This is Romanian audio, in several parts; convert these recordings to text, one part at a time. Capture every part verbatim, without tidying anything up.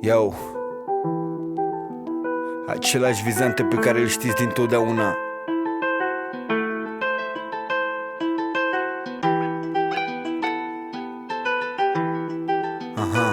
Yo, același vizante pe care îl știți dintotdeauna. Aha.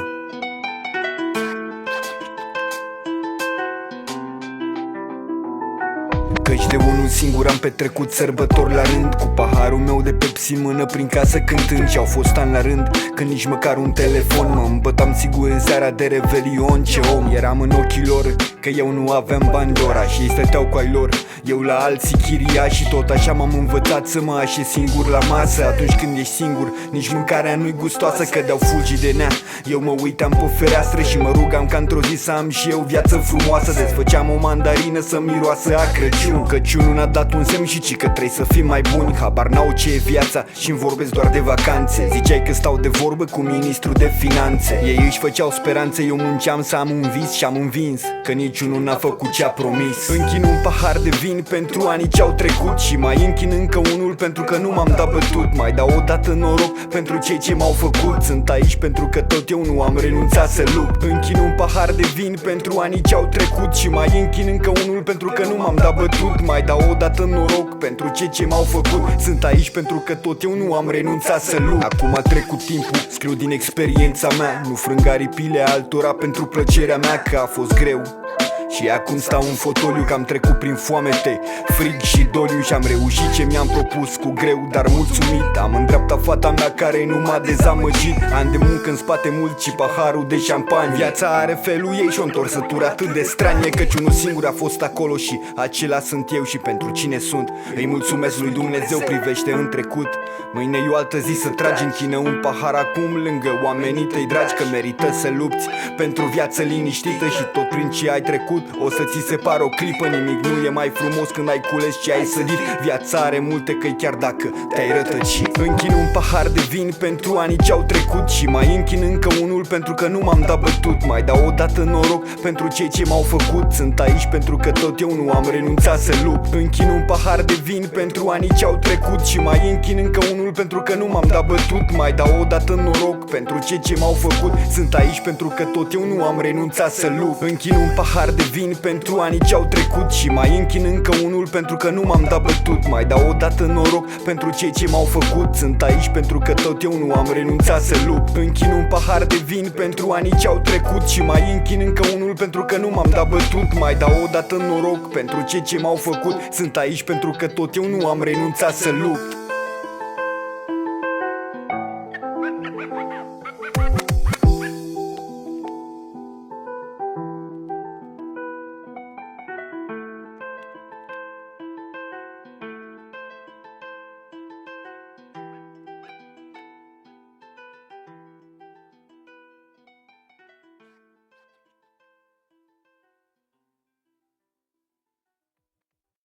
Căci de unul singur am petrecut sărbători la rând, cu paharul meu de Pepsi în mână prin casă cântând. Și au fost ani la rând când nici măcar un telefon. Mă îmbătam sigur în seara de revelion. Ce om eram în ochii lor, că eu nu aveam bani de ora și ei stăteau cu ai lor, eu la alții chiria. Și tot așa m-am învățat să mă așez singur la masă. Atunci când ești singur, nici mâncarea nu-i gustoasă, că dau fulgi de nea. Eu mă uitam pe fereastră și mă rugam ca într-o zi să am și eu viață frumoasă. Desfăceam o mandarină să miroasă a Crăciun. Căciunul n-a dat un semn și ci că trebuie să fim mai buni. Habar n-au ce e viața și-mi vorbesc doar de vacanțe. Ziceai că stau de vorbă cu ministrul de finanțe. Ei își făceau speranțe, eu munceam să am un vis și am învins că niciunul n-a făcut ce a promis. Închin un pahar de vin pentru anii ce-au trecut și mai închin încă unul pentru că nu m-am dat bătut. Mai dau o dată noroc pentru cei ce m-au făcut. Sunt aici pentru că tot eu nu am renunțat să lupt. Închin un pahar de vin pentru anii ce-au trecut și mai închin încă unul pentru că nu m-am dat bătut. Mai dau o dată noroc pentru cei ce m-au făcut. Sunt aici pentru că tot eu nu am renunțat să lupt. Acum a trecut timpul, scriu din experiența mea. Nu frâng aripile altora pentru plăcerea mea, că a fost greu. Și acum stau în fotoliu că am trecut prin foamete, frig și doliu și am reușit ce mi-am propus cu greu, dar mulțumit. Am în dreapta fata mea care nu m-a dezamăgit. Ani de muncă în spate mult și paharul de șampanie. Viața are felul ei și o întorsătură atât de stranie, căci unul singur a fost acolo și acela sunt eu. Și pentru cine sunt, îi mulțumesc lui Dumnezeu, privește în trecut. Mâine e o altă zi să tragi în chină un pahar acum lângă oamenii tăi dragi, că merită să lupți pentru viață liniștită și tot prin ce ai trecut o să ți se pară o clipă. Nimic nu e mai frumos când ai cules ce ai sădit. Viața are multe căi chiar dacă te-ai rătăcit. Închin un pahar de vin pentru anii ce-au trecut și mai închin încă unul pentru că nu m-am dat bătut. Mai dau o dată noroc pentru cei ce m-au făcut. Sunt aici pentru că tot eu nu am renunțat să lupt. Închin un pahar de vin pentru anii ce-au trecut și mai închin încă unul pentru că nu m-am dat bătut. Mai dau o dată noroc pentru cei ce m-au făcut. Sunt aici pentru că tot eu nu am renunțat să lupt. Închin un pahar de vin pentru anii ce-au trecut și mai închin încă unul pentru că nu m-am dat bătut. Mai dau o dată noroc pentru cei ce m-au făcut. Sunt aici pentru că tot eu nu am renunțat să lupt. Închin un pahar de vin pentru anii ce-au trecut și mai închin încă unul pentru că nu m-am dat bătut. Mai dau o dată noroc pentru cei ce m-au făcut. Sunt aici pentru că tot eu nu am renunțat să lupt.